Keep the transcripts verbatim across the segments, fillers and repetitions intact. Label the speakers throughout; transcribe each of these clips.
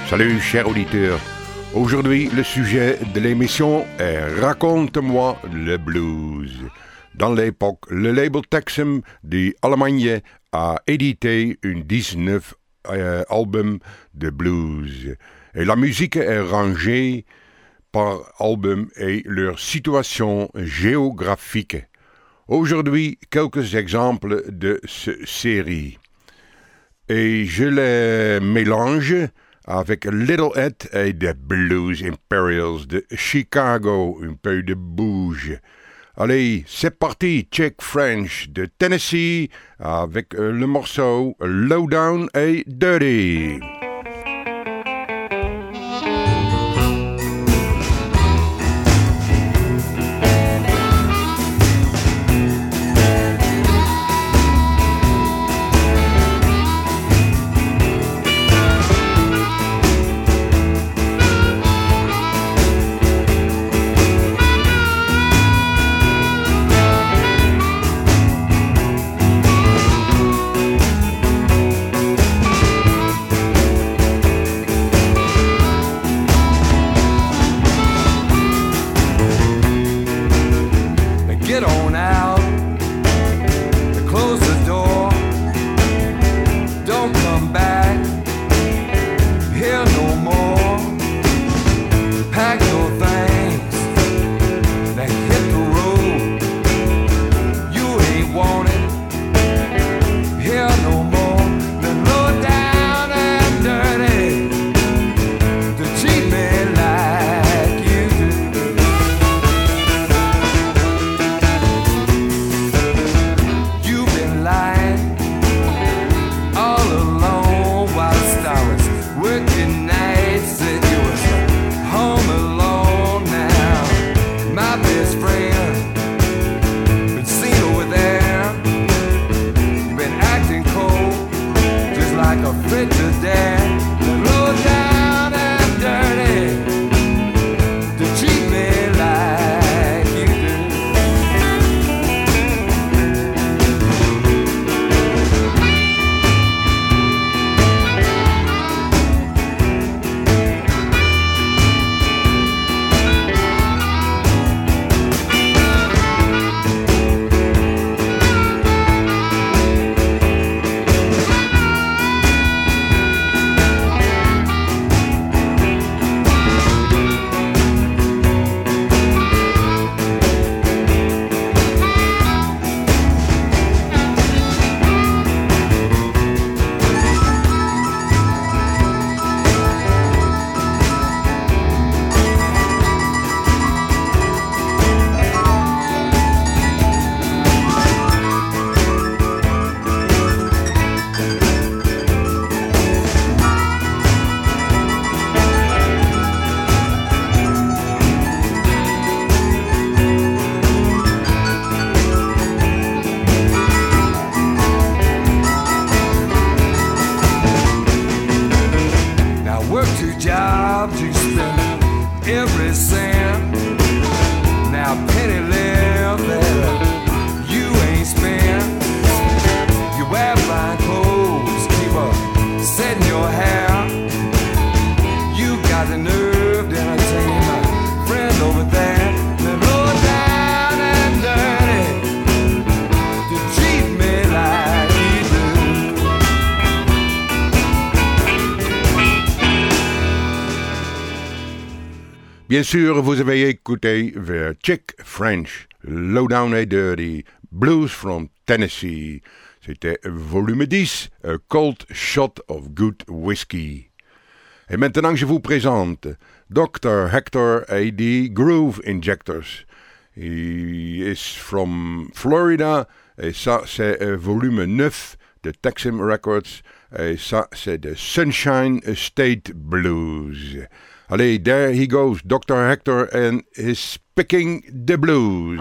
Speaker 1: Salut chers auditeurs. Aujourd'hui, le sujet de l'émission est Raconte-moi le blues. Dans l'époque, le label Texem d'Allemagne a édité une dix-neuf euh, albums de blues. Et la musique est rangée par album et leur situation géographique. Aujourd'hui, quelques exemples de cette série. Et je les mélange avec Little Ed et The Blues Imperials de Chicago, un peu de bouge. Allez, c'est parti, Check French de Tennessee avec le morceau Low Down et Dirty. Bien sûr, vous avez écouté vers Check French, Low Down and Dirty, Blues from Tennessee. C'était volume dix, A Cold Shot of Good Whiskey. Et maintenant, je vous présente docteur Hector et the Groove Injectors. He is from Florida, et ça, c'est volume neuf de Texem Records, et ça, c'est de Sunshine State Blues. Allez, there he goes, doctor Hector and his Picking the Blues.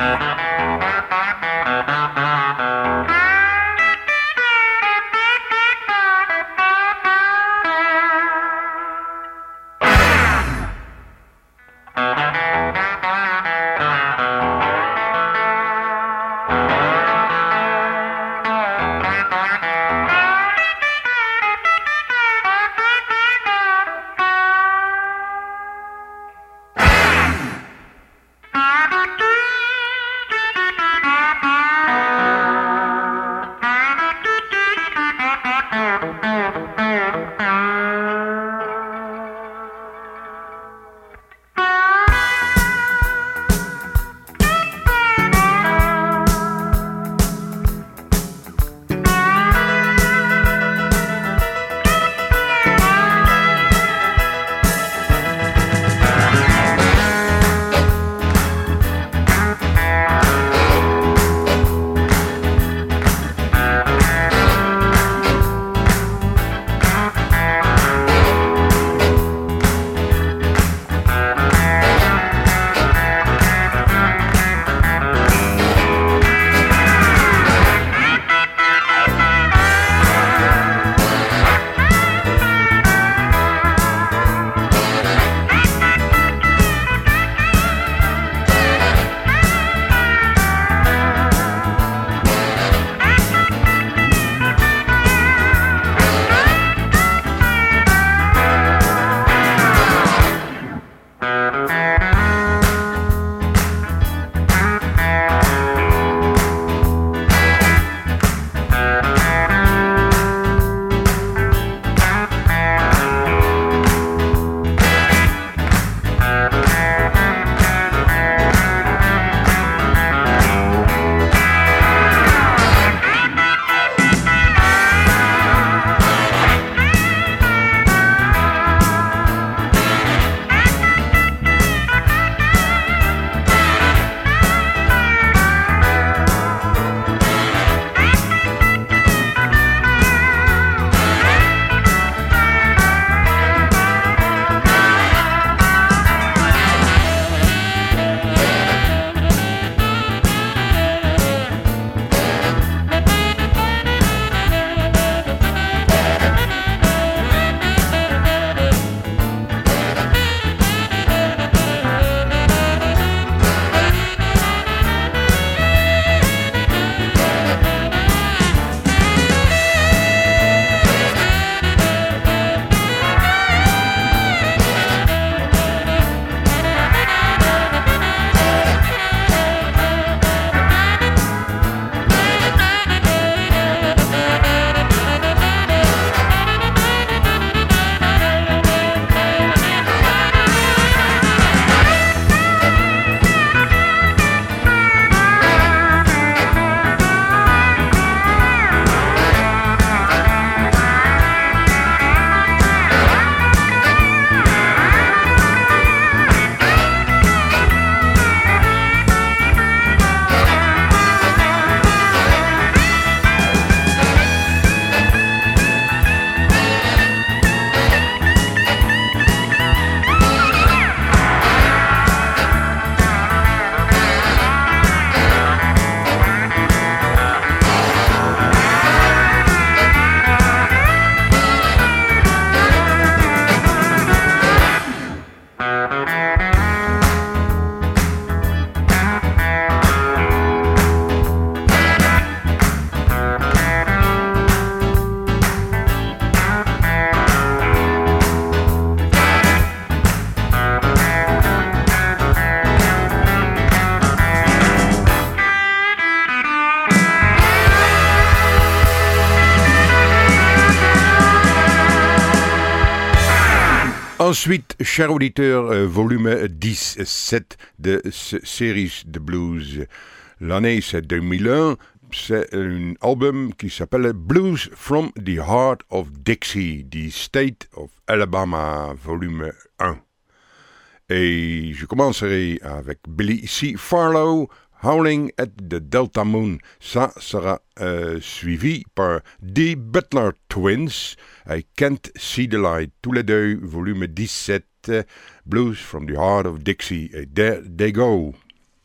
Speaker 1: Ensuite, cher auditeur, euh, volume dix-sept de ce Series de Blues. L'année, c'est deux mille un. C'est un album qui s'appelle Blues from the Heart of Dixie, the State of Alabama, volume un. Et je commencerai avec Billy C. Farlow, Howling at the Delta Moon. Ça sera euh, suivi par The Butler Twins, I Can't See the Light. Tous les deux, volume dix-sept, Blues from the Heart of Dixie. Et there they go.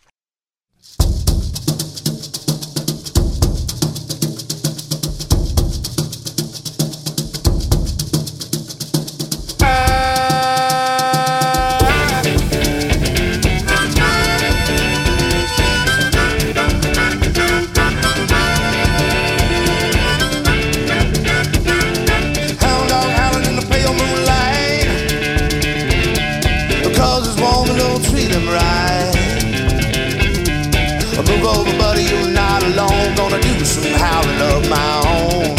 Speaker 2: Gonna do some howling of my own.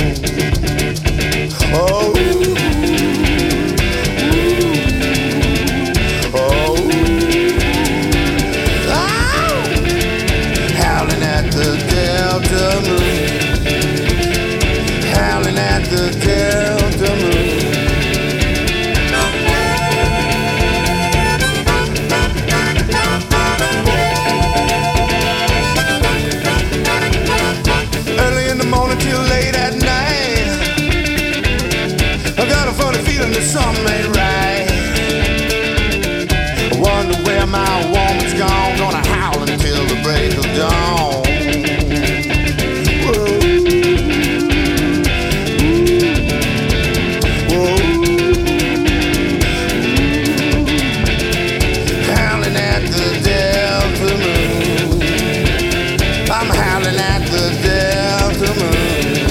Speaker 2: Oh, oh, oh, howling at the Delta Moon, howling at the Delta Moon. Something ain't right. I wonder where my woman's gone. Gonna howl until the break of dawn. Whoa. Whoa. Howling at the Delta Moon. I'm howling at the Delta Moon.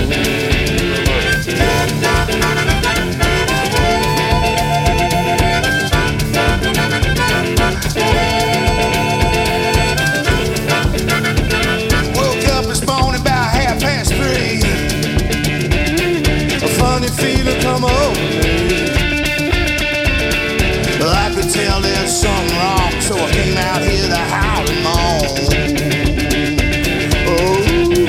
Speaker 2: Feeling come over me. I could tell there's something wrong, so I came out here to howl and moan. Oh,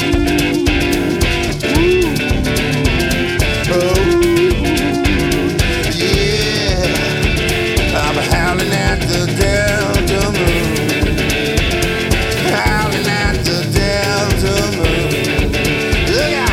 Speaker 2: oh, yeah. I'm howling at the Delta Moon, howling at the Delta Moon. Look out!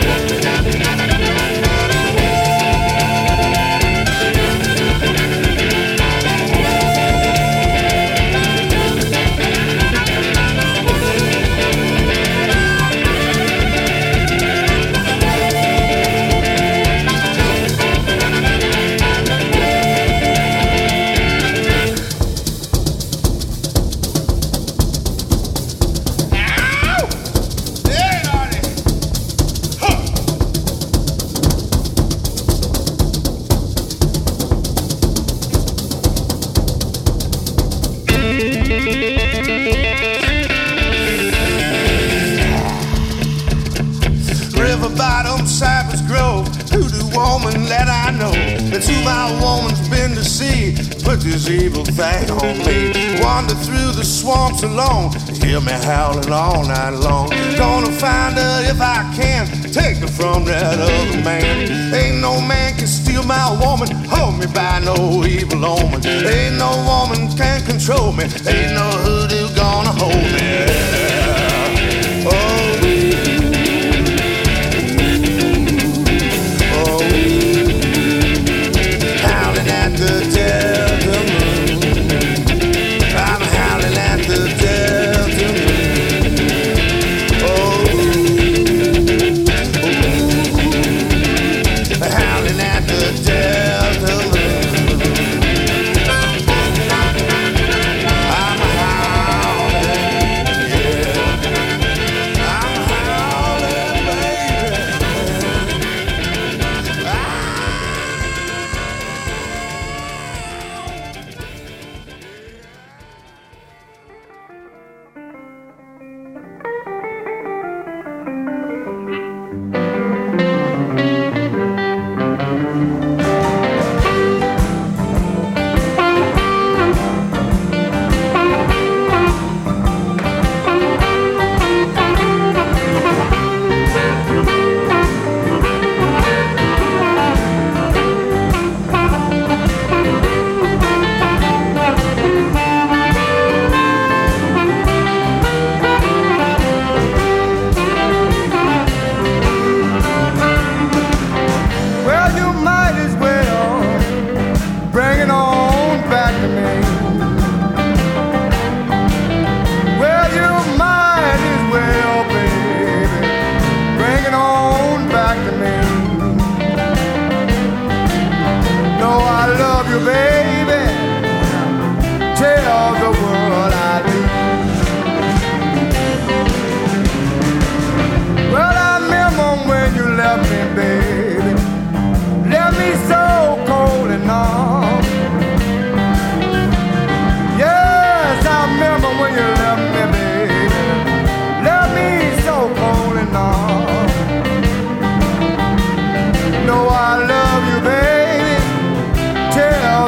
Speaker 2: River bottom, Cypress Grove, hoodoo woman that I know. That's who my woman's been to see. Put this evil thing on me. Wander through the swamps alone. Hear me howling all night long. Gonna find her if I can. Take her from that other man. Ain't no man can steal my woman. Hold me by no evil omen. Ain't no woman can control me. Ain't no hoodoo gonna hold me. Oh. The Delta Moon. I'm howling at the Delta Moon. Oh, oh, howling at the Delta Moon. I'm howling.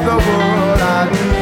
Speaker 2: Tell the world I do.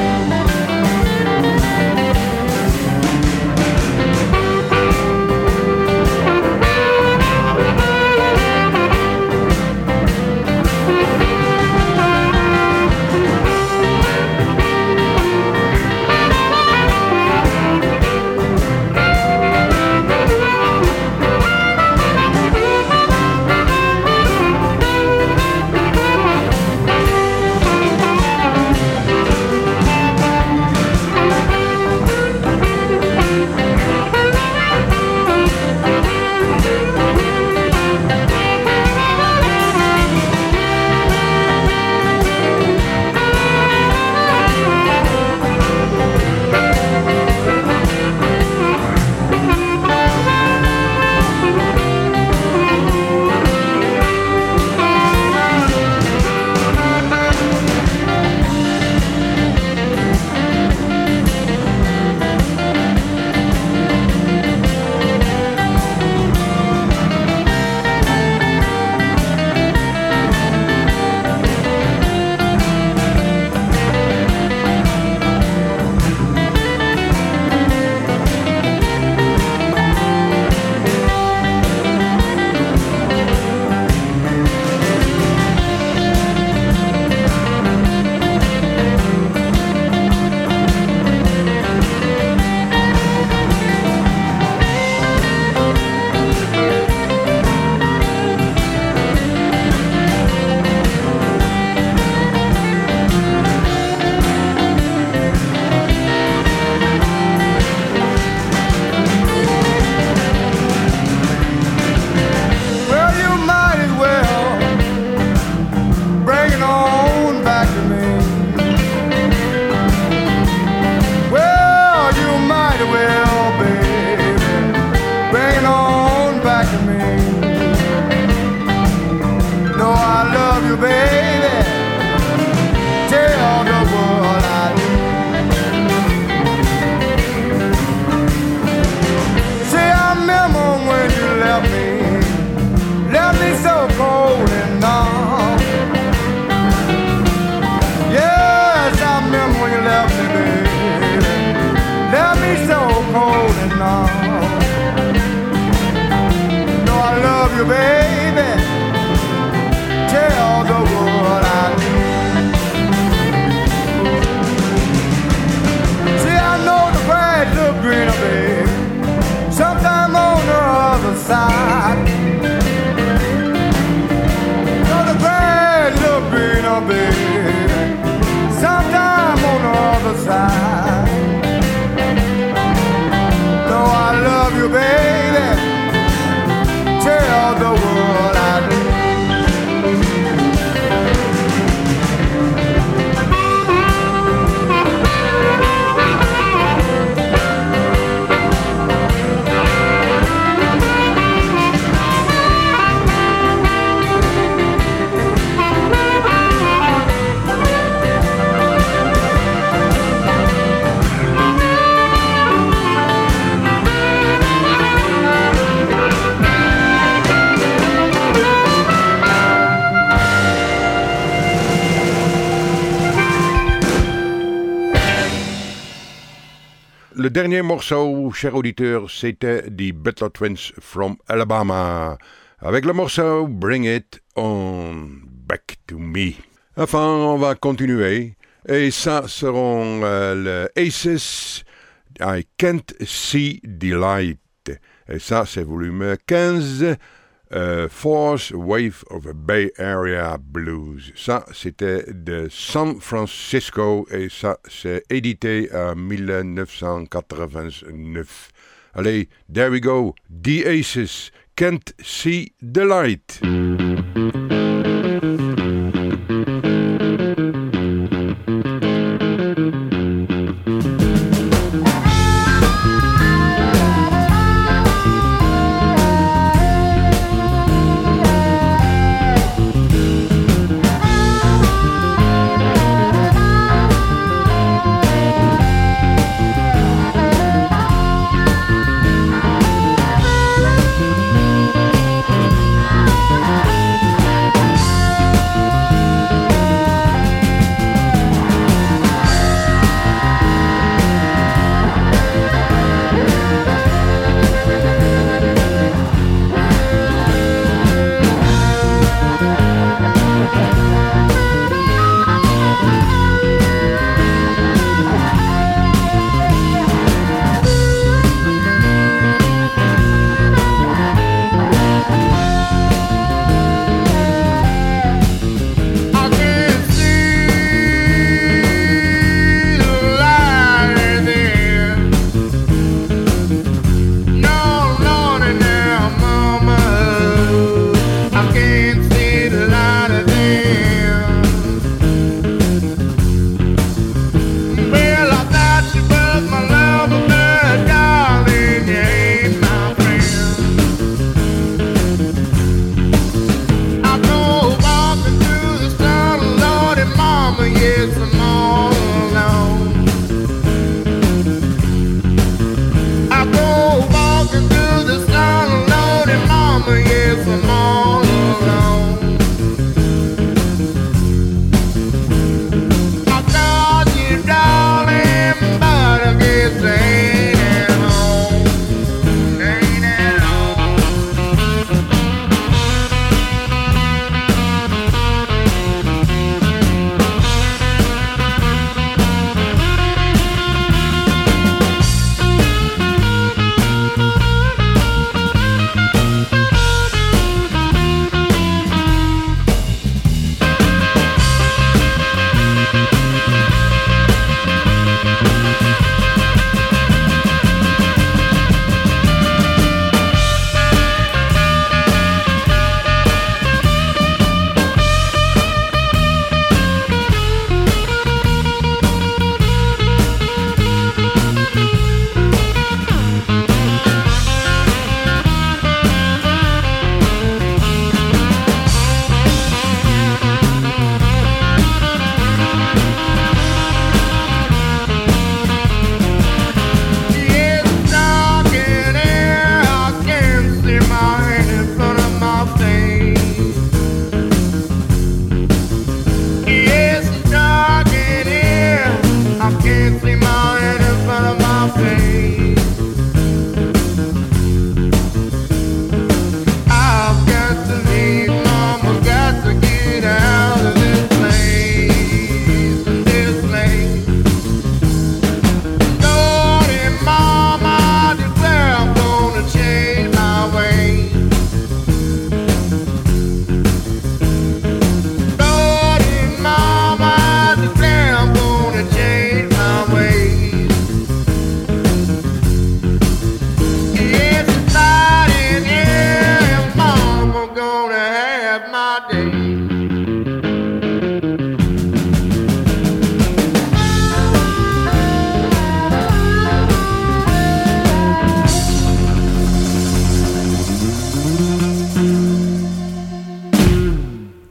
Speaker 1: Le dernier morceau, cher auditeur, c'était The Butler Twins from Alabama, avec le morceau Bring It On Back to Me. Enfin, on va continuer, et ça seront euh, le Aces, I Can't See the Light. Et ça, c'est volume quinze, uh, Fourth Wave of a Bay Area Blues. Ça, c'était de San Francisco et ça, c'est édité en dix-neuf cent quatre-vingt-neuf. Allez, there we go. The Aces, Can't See the Light.
Speaker 3: Bye.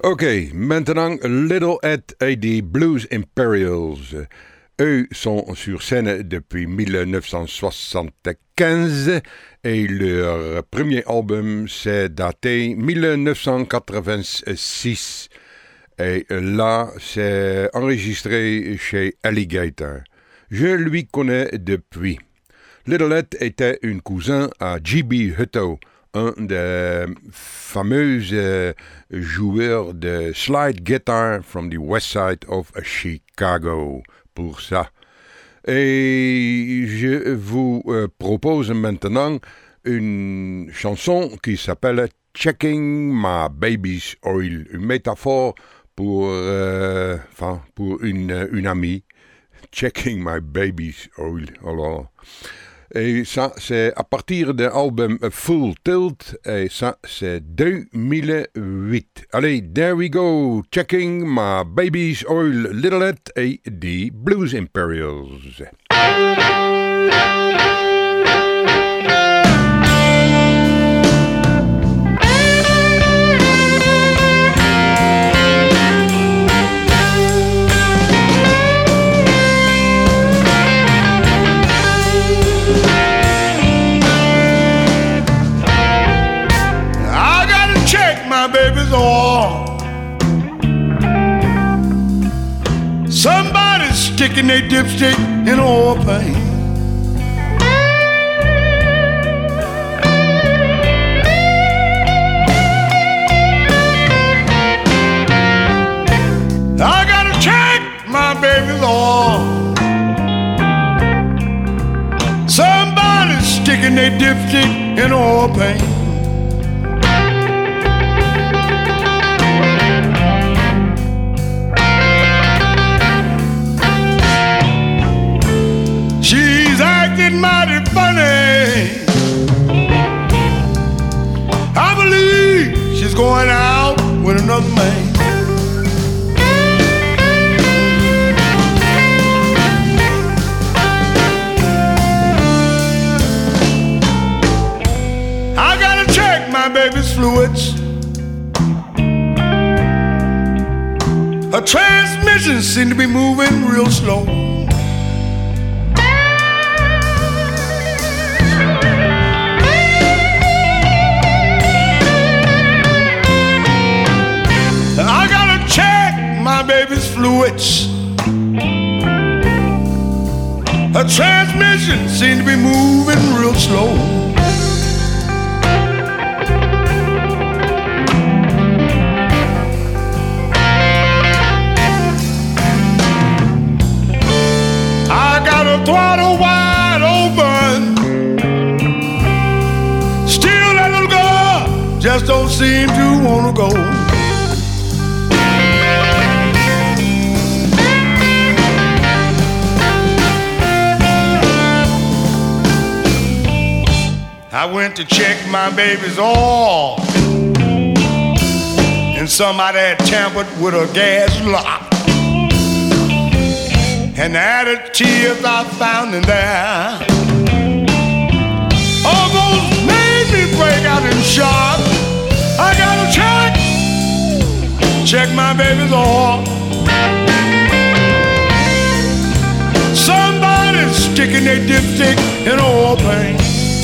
Speaker 1: Ok, maintenant Little Ed et des Blues Imperials. Eux sont sur scène depuis dix-neuf cent soixante-quinze et leur premier album s'est daté dix-neuf cent quatre-vingt-six. Et là, c'est enregistré chez Alligator. Je lui connais depuis. Little Ed était un cousin à J B Hutto, un des fameux euh, joueurs de slide guitar from the west side of Chicago, pour ça. Et je vous euh, propose maintenant une chanson qui s'appelle Checking My Baby's Oil, une métaphore pour, euh, enfin, pour une, une amie. Checking My Baby's Oil, alors... Et ça, c'est à partir de l'album Full Tilt, et ça, c'est deux mille huit. Allez, there we go, Checking My Baby's Oil, Little Ed et the Blues Imperials.
Speaker 2: Baby's all. Somebody's sticking their dipstick in oil paint. I gotta check my baby's all. Somebody's sticking their dipstick in oil paint. She's acting mighty funny. I believe she's going out with another man. I gotta check my baby's fluids. Her transmission seems to be moving real slow. My baby's fluids. Her transmission seems to be moving real slow. I got a throttle wide open. Still that little girl just don't seem to wanna go. I went to check my baby's oil, and somebody had tampered with a gas lock. And the additives I found in there almost made me break out in shock. I gotta check, check my baby's oil. Somebody's sticking their dipstick in oil paint.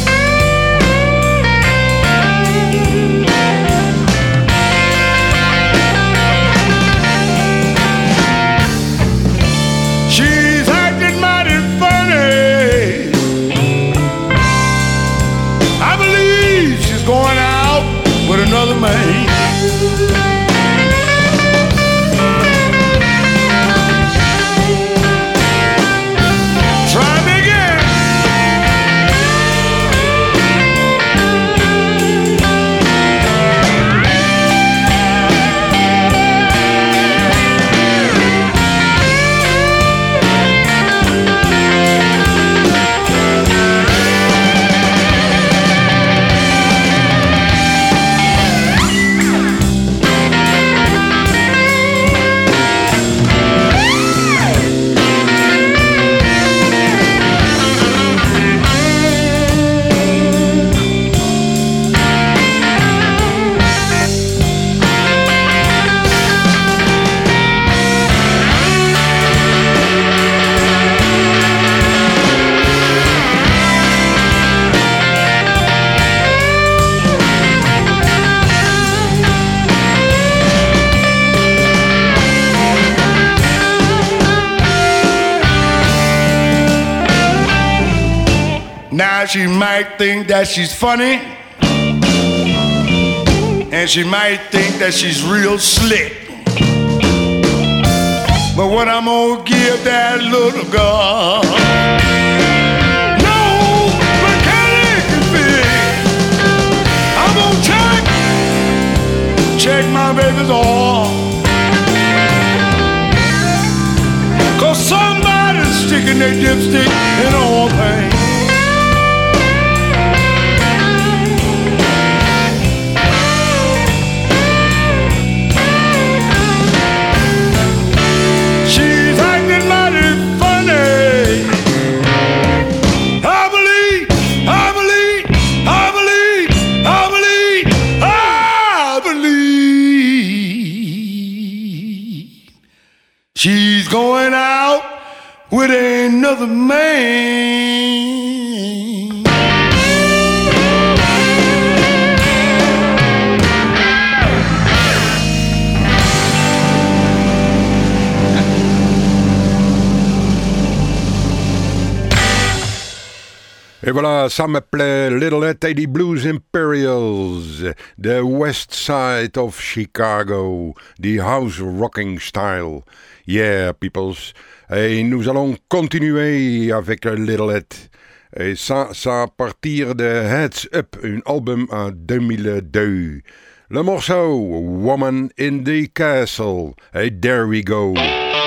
Speaker 2: She's acting mighty funny. I believe she's going out with another man. Try me again. Now she might think that she's funny, and she might think that she's real slick. But what I'm gonna give that little girl, no mechanic can fix. I'm gonna check, check my baby's oil, 'cause somebody's sticking their dipstick in all things. She's going out with another man.
Speaker 1: Et voilà, ça me plaît, Little Eddie Blues Imperials, the west side of Chicago, the house rocking style. Yeah, peoples. Et nous allons continuer avec Little Ed. Et ça, ça à partir de Heads Up, un album en deux mille deux. Le morceau Woman in the Castle. Et there we go.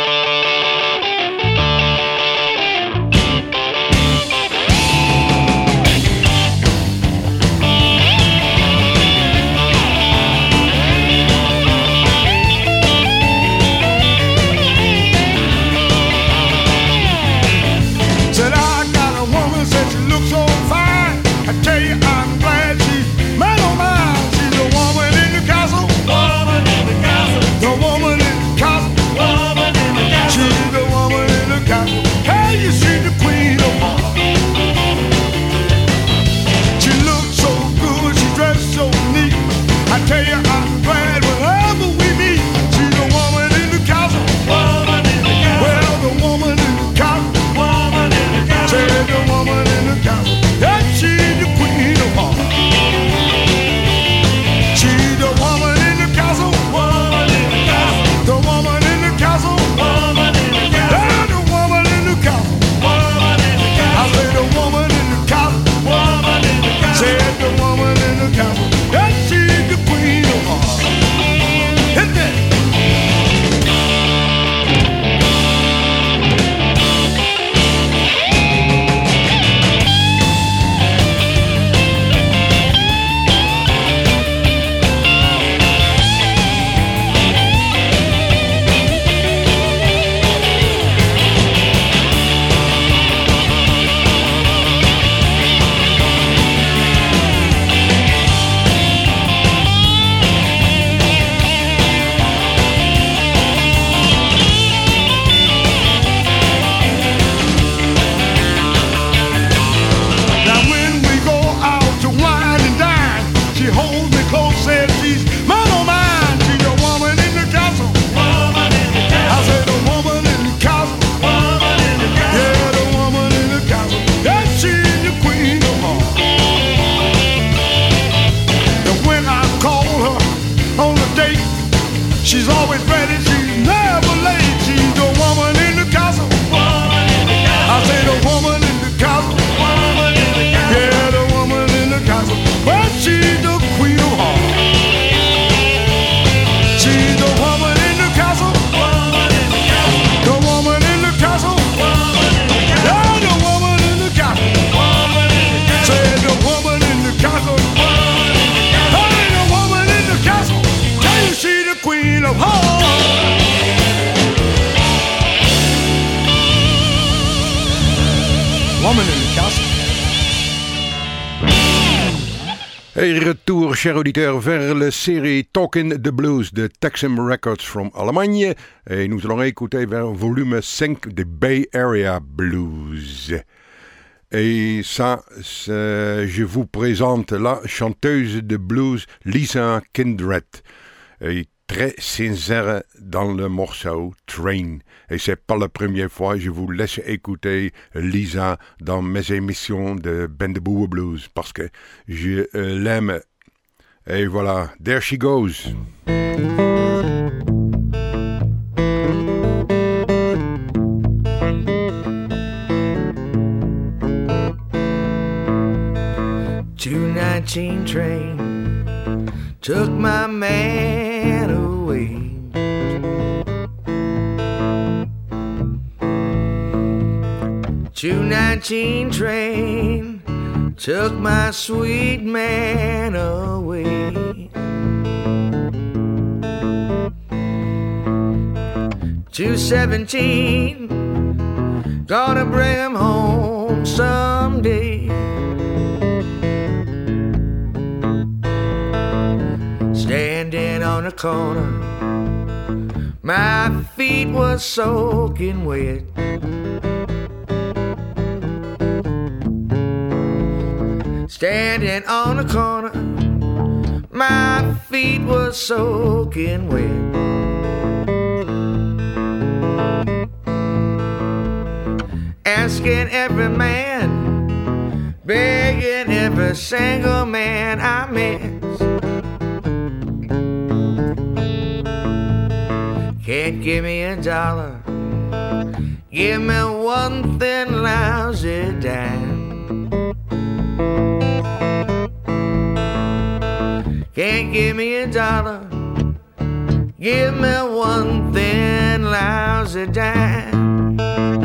Speaker 1: Et retour, chers auditeurs, vers la série Talking the Blues de Texan Records from Allemagne. Et nous allons écouter vers volume cinq de Bay Area Blues. Et ça, je vous présente la chanteuse de blues Lisa Kindred, et très sincère dans le morceau Train. Et c'est pas la première fois, je vous laisse écouter Lisa dans mes émissions de Bendaboo Blues parce que je euh, l'aime. Et voilà, there she goes.
Speaker 3: two nineteen train took my man away. two nineteen train took my sweet man away. two seventeen gonna bring him home someday. Standing on the corner, my feet was soaking wet. Standing on the corner, my feet was soaking wet. Asking every man, begging every single man I met. Can't give me a dollar, give me one thin lousy dime. Can't give me a dollar, give me one thin lousy dime.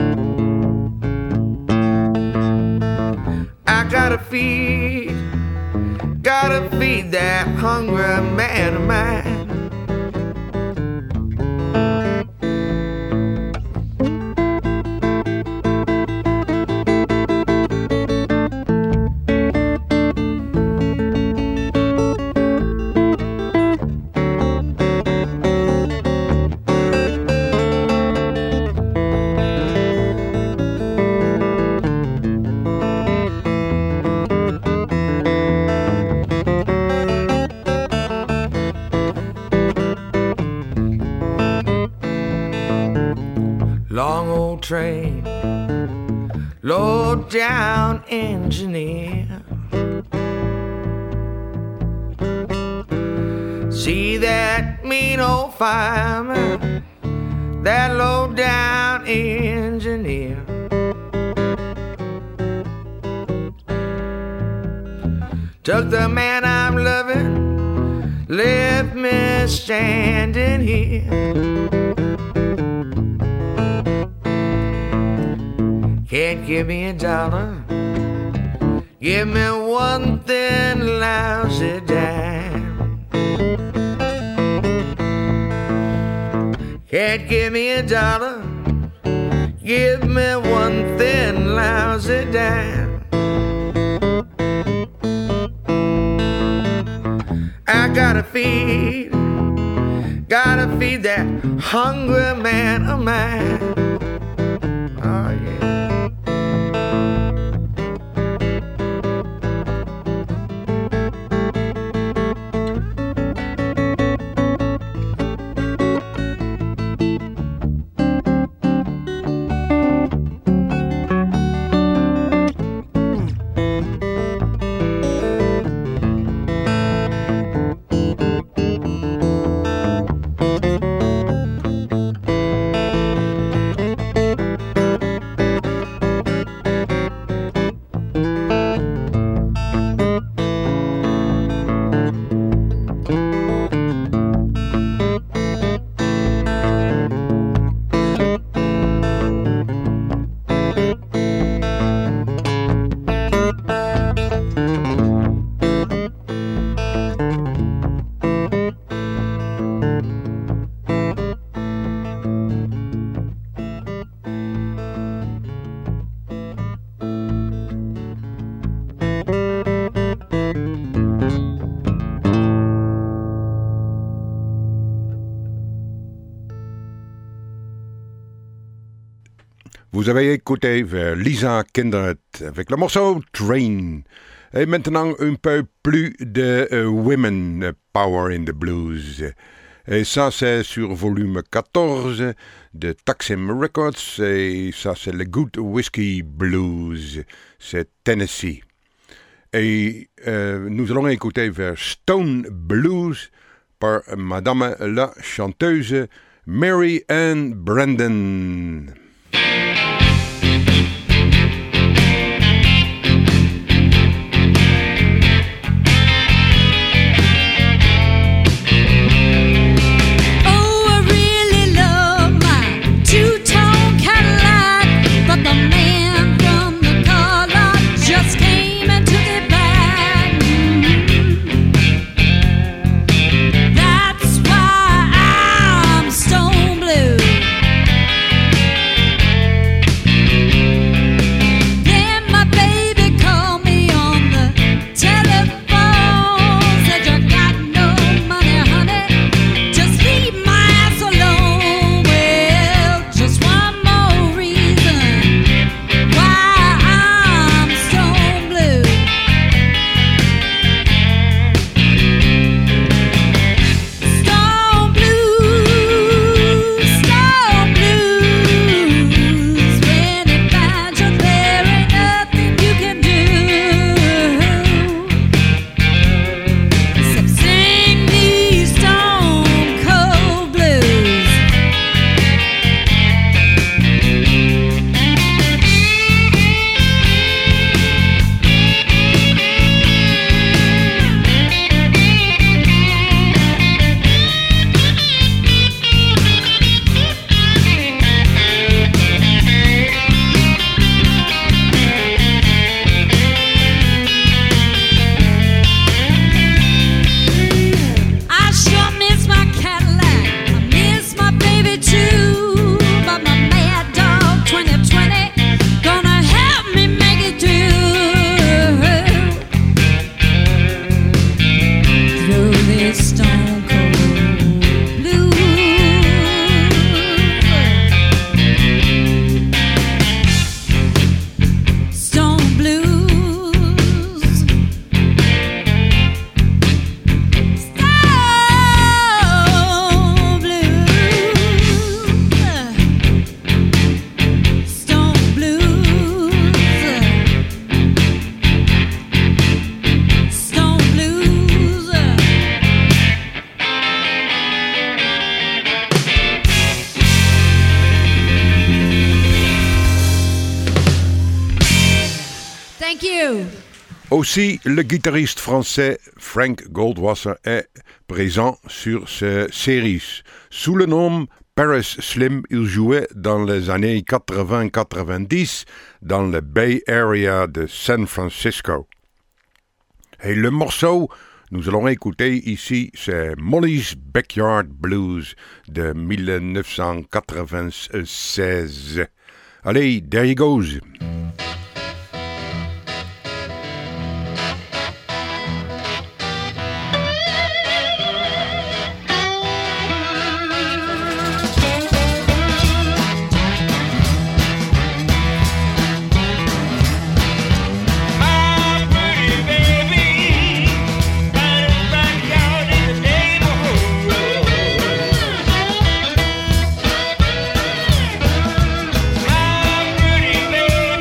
Speaker 3: I gotta feed, gotta feed that hungry man of mine. Train, low down engineer. See that mean old fireman, that low down engineer. Took the man I'm loving, left me standing here. Can't give me a dollar, give me one thin lousy dime. Can't give me a dollar, give me one thin lousy dime. I gotta feed, gotta feed that hungry man of mine. Oh yeah.
Speaker 1: Vous avez écouté vers Lisa Kindred avec le morceau Train. Et maintenant un peu plus de uh, women power in the blues. Et ça, c'est sur volume quatorze de Taksim Records. Et ça, c'est le Good Whiskey Blues. C'est Tennessee. Et euh, nous allons écouter vers Stone Blues par Madame la chanteuse Mary Ann Brandon. Aussi, le guitariste français Frank Goldwasser est présent sur cette série. Sous le nom Paris Slim, il jouait dans les années quatre-vingts quatre-vingt-dix dans le Bay Area de San Francisco. Et le morceau, nous allons écouter ici, c'est Molly's Backyard Blues de dix-neuf cent quatre-vingt-seize. Allez, there he goes.
Speaker 4: My pretty baby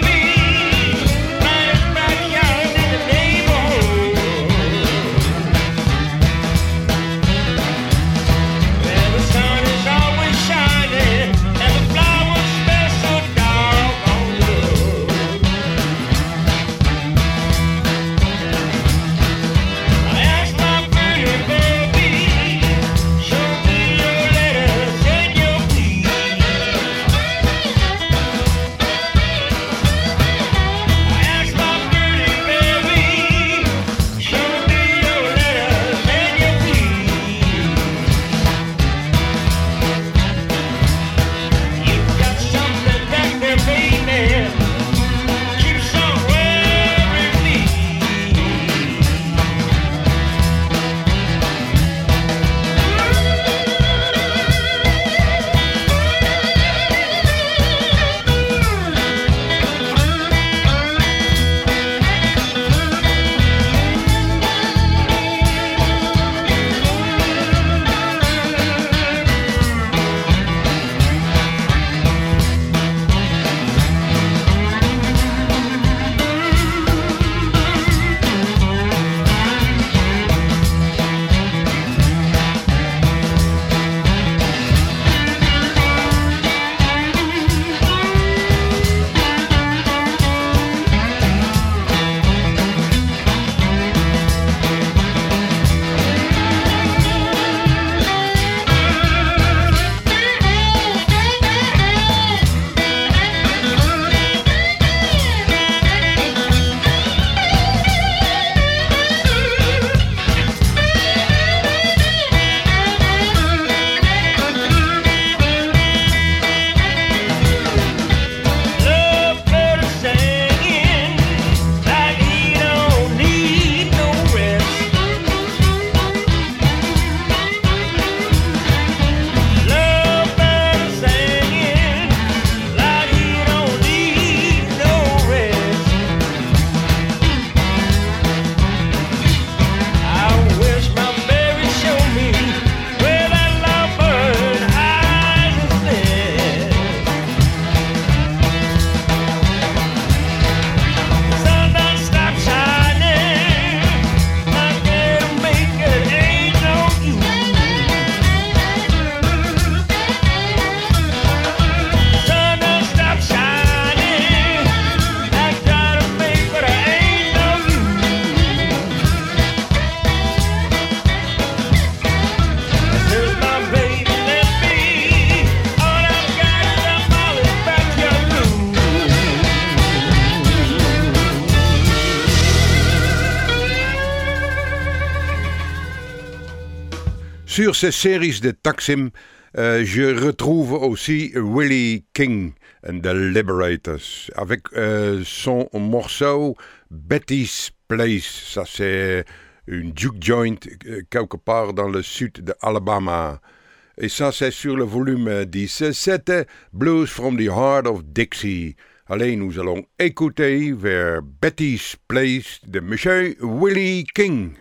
Speaker 1: Sur ces séries de Taksim, euh, je retrouve aussi Willie King and the Liberators avec euh, son morceau Betty's Place. Ça, c'est une juke joint euh, quelque part dans le sud de Alabama. Et ça, c'est sur le volume dix. C'était Blues from the Heart of Dixie. Allez, nous allons écouter vers Betty's Place de Monsieur Willie King.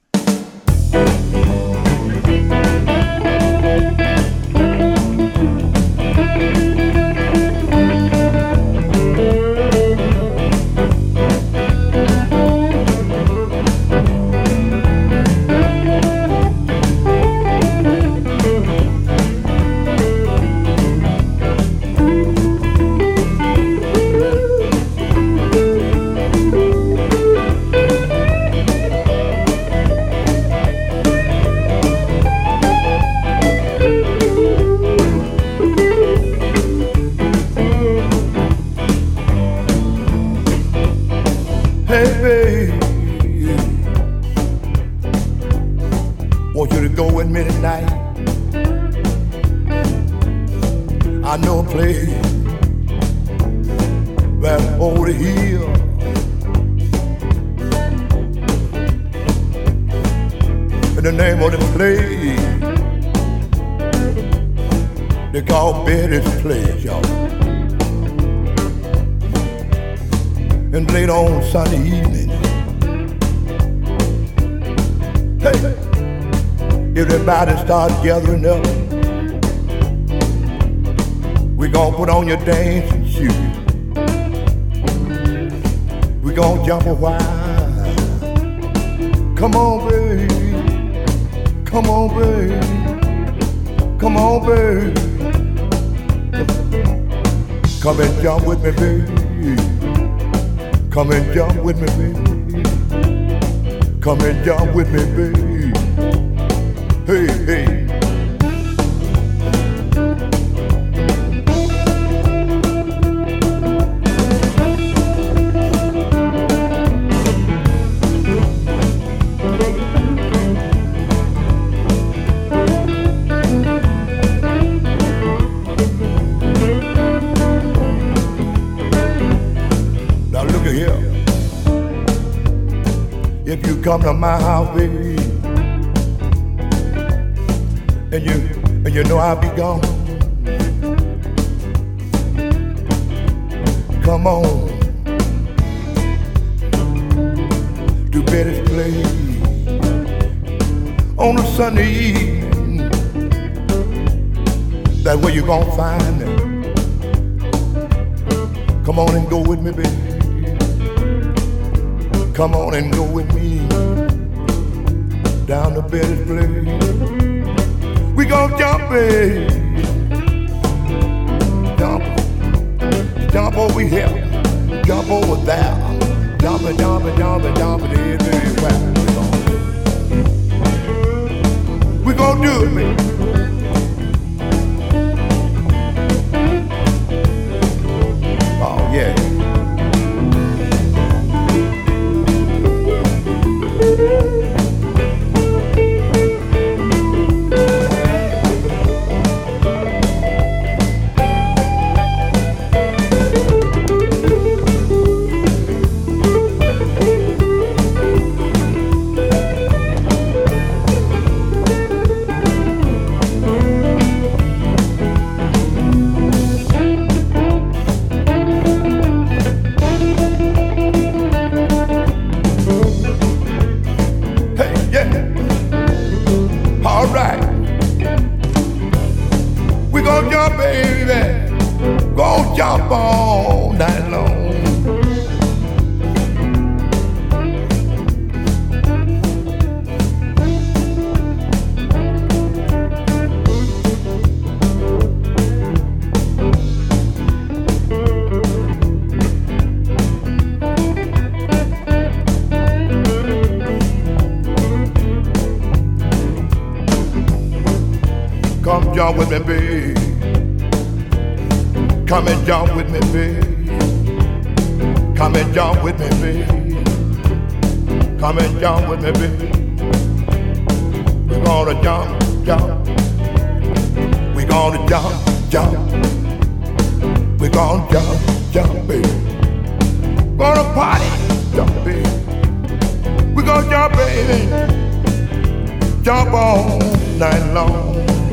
Speaker 2: Go with me tonight. I know a place right over the hill. And the name of the place they call Betty's Place, y'all. And late on Sunday evening, hey, everybody start gathering up. We gon' put on your dancing shoes. We gon' jump a while. Come on, baby. Come on, baby. Come on, baby. Come and jump with me, baby. Come and jump with me, baby. Come and jump with me, baby. Hey, hey. Now look at here. If you come to my house, baby, and you, and you know I'll be gone. Come on to Betty's Place on a Sunday evening. That's where you gonna find me. Come on and go with me, baby. Come on and go with me down to Betty's Place. We gon' jump, baby. Jump, jump over here, jump over there. Jump it, jump it, jump it, jump it, everywhere. We gon' do it, baby. Oh, yeah. Jump all night long. Come jump with me, babe. Come and jump with me, babe. Come and jump with me, babe. Come and jump with me, babe. We're gonna jump, jump. We're gonna jump, jump. We're gonna jump, jump, baby. Gonna party, jump, baby. We're gonna jump, baby. Jump all night long.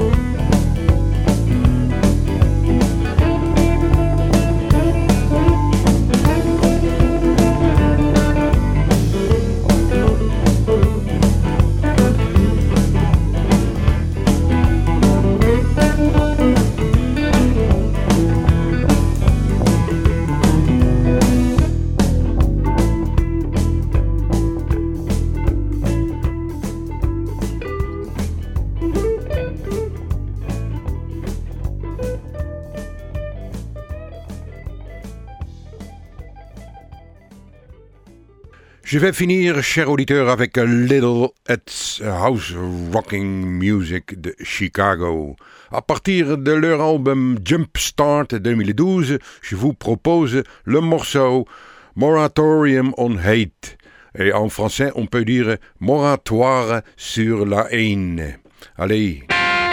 Speaker 1: Je vais finir, cher auditeur, avec a little it's house rocking music de Chicago. À partir de leur album Jumpstart deux mille douze, je vous propose le morceau Moratorium on Hate. Et en français, on peut dire moratoire sur la haine. Allez.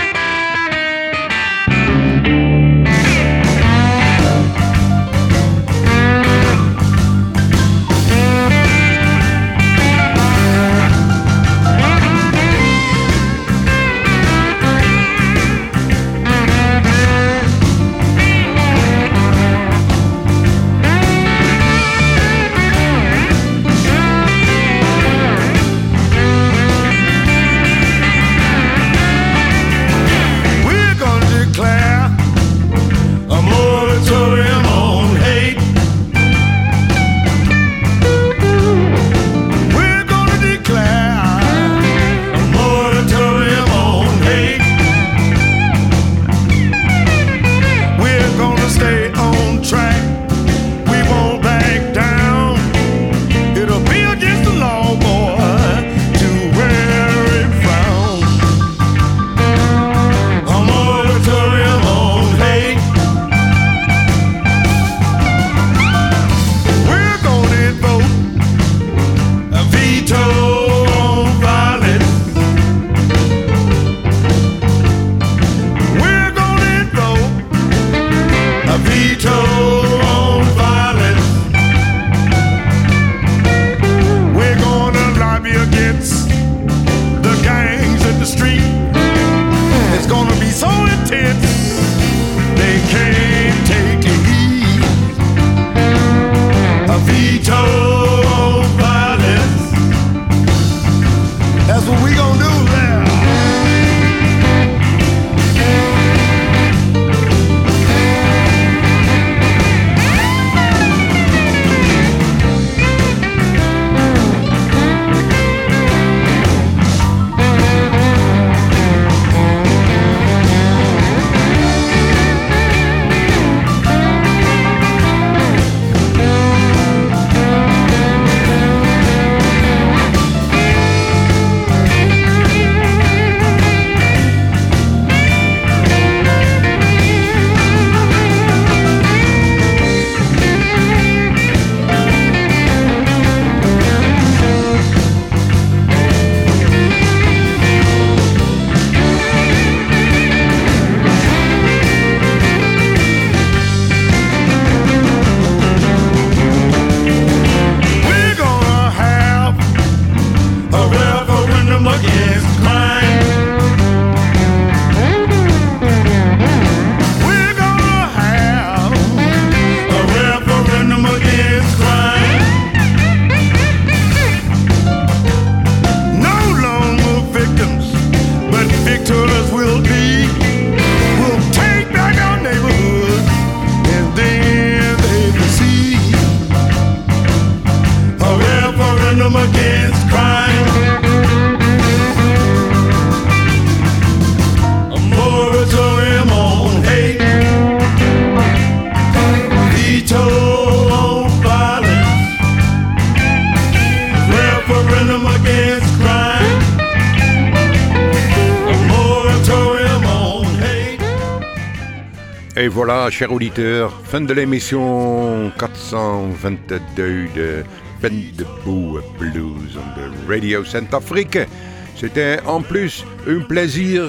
Speaker 1: Et voilà, chers auditeurs, fin de l'émission quatre cent vingt-deux de Bendeboe Blues on the Radio Centrafrique. C'était en plus un plaisir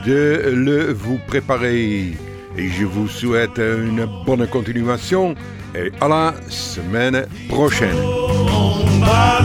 Speaker 1: de le vous préparer. Et je vous souhaite une bonne continuation et à la semaine prochaine.